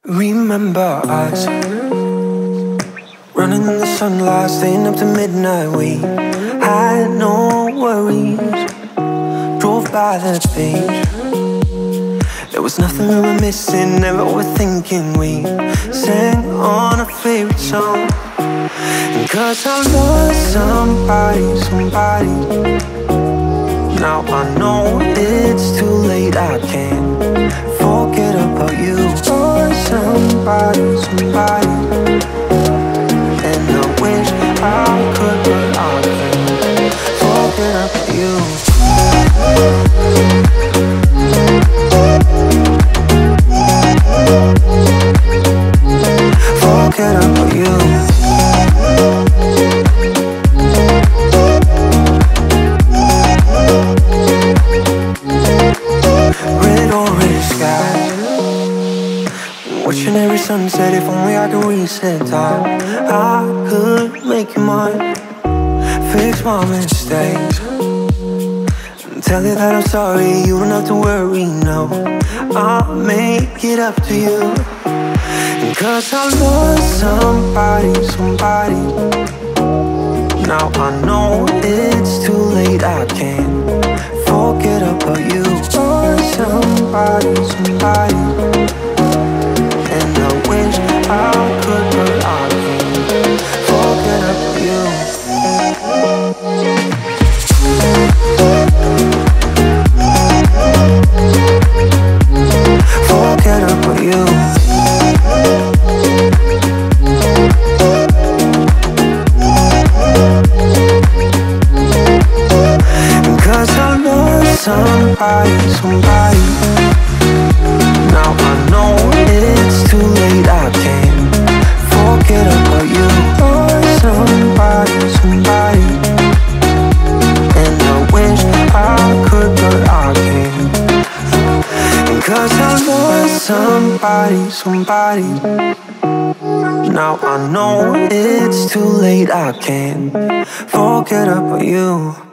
Remember us, running in the sunlight, staying up to midnight. We had no worries, drove by the beach. There was nothing we were missing, never overthinking. We sang on our favorite song. And 'cause I lost somebody. Now I know it's too late, I can't forget about you. Oh, somebody. And I wish I could, but I can't forget about you. Forget about you. Watching every sunset, if only I could reset time. I could make you mine, fix my mistakes, and tell you that I'm sorry. You don't have to worry, no, I'll make it up to you. And 'cause I lost somebody. Now I know it's too late, I can't forget about you. Oh, somebody. And I wish I could, but I can't forget about you. Forget about you. 'Cause I lost somebody. Now I know it's too late, I can't forget about you. Oh, somebody. And I wish I could, but I can't. And 'cause I lost somebody. Now I know it's too late, I can't forget about you.